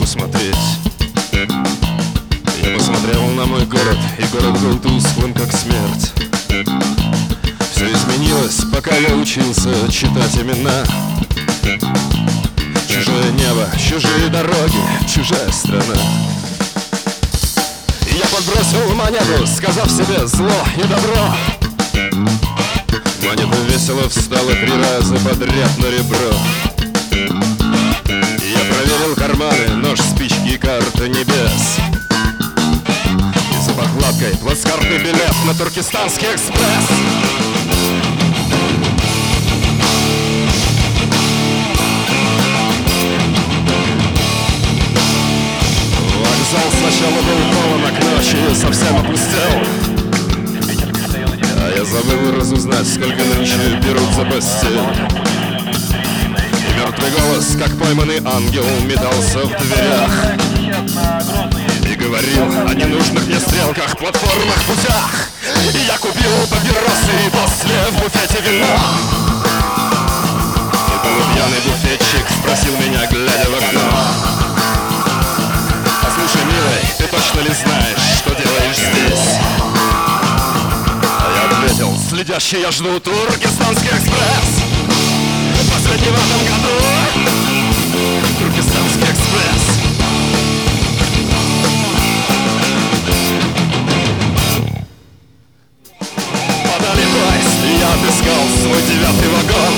посмотреть. Я посмотрел на мой город, и город был тусклым, как смерть. Все изменилось, пока я учился читать имена. Чужое небо, чужие дороги, чужая страна. И я подбросил монету, сказав себе зло и добро. Монета весело встала 3 раза подряд на ребро. И я проверил карманы, нож, спички и карта небес. И за подкладкой плацкартный билет на Туркестанский экспресс. Вокзал сначала был полон, а к ночи совсем опустел. А я забыл разузнать, сколько нынче берут за постель. И мертвый голос, как пойманный ангел, метался в дверях и говорил о ненужных мне стрелках, платформах, путях. И я купил папиросы и после в буфете вина. И полупьяный буфетчик спросил меня, глядя в окно: «Послушай, милый, ты точно ли знаешь, что делаешь здесь?» Следящий я жду Туркестанский экспресс. Последний в этом году Туркестанский экспресс. Подали поезд, и я отыскал свой 9-й вагон.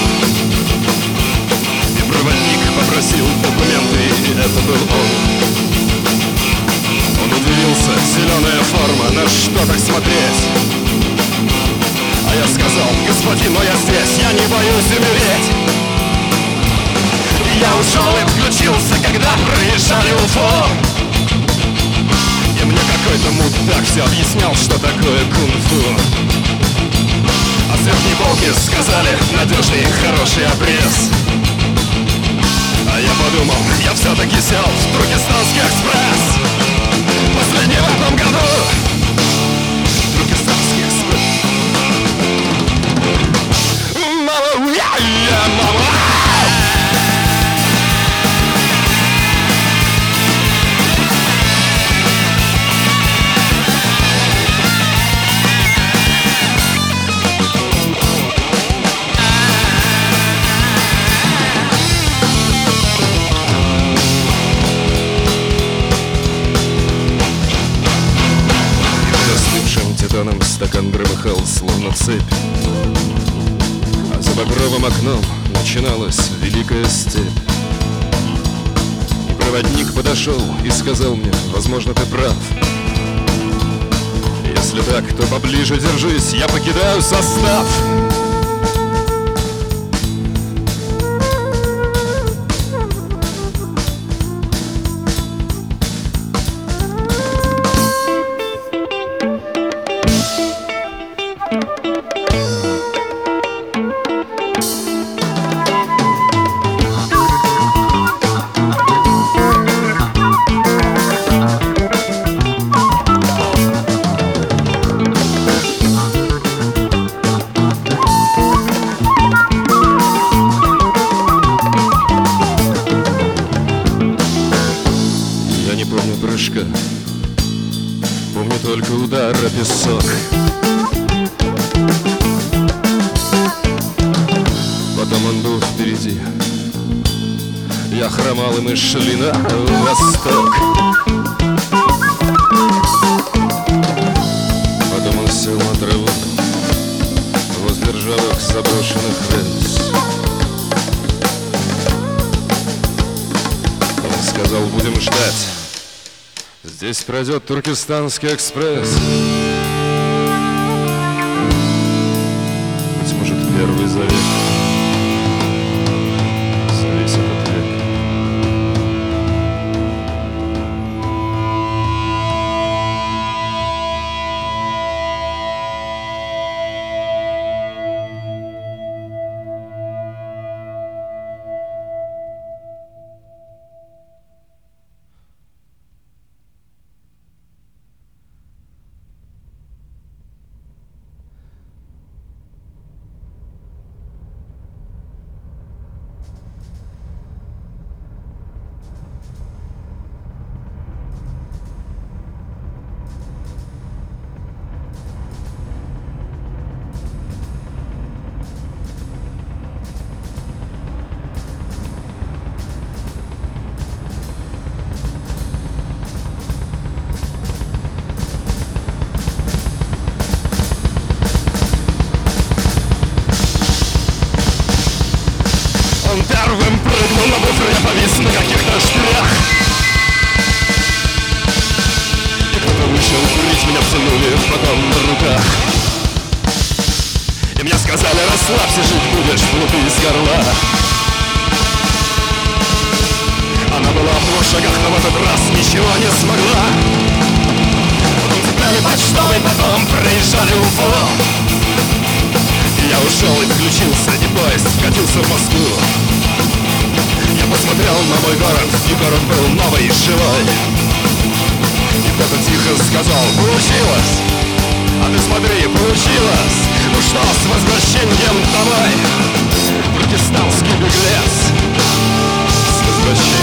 И проводник попросил документы, и это был он. Он удивился, зеленая форма, на что так смотреть? А я сказал: господин, но я здесь, я не боюсь умереть. И я ушел и включился, когда проезжали Уфу. И мне какой-то мудак все объяснял, что такое кунг-фу. А с верхней полки сказали: надежный и хороший обрез. А я подумал, я все-таки сел в Туркестанский экспресс. Последний в этом году Туркестанский экспресс. Мама, мама. Застывшим титаном стакан громыхал, словно цепь. А за багровым окном начиналась великая степь. И проводник подошел и сказал мне: возможно, ты прав. Если так, то поближе держись, я покидаю состав. Помню только удар о песок. Потом он был впереди. Я хромал, и мы шли на восток. Потом он сел на траву возле ржавых заброшенных рельс. Он сказал: будем ждать. Здесь пройдет Туркестанский экспресс. Быть может, первый завет зависит от века. Сказали, расслабься, жить будешь, плуты из горла. Она была в 2 шагах, но в этот раз ничего не смогла. Потом цепляли почтовый, потом проезжали Уфу. Я ушел и включился, и поезд вкатился в Москву. Я посмотрел на мой город, и город был новый и живой. И кто-то тихо сказал: получилось! А ты смотри, получилось! Ну что, с возвращением домой, протестантский беглец! С возвращением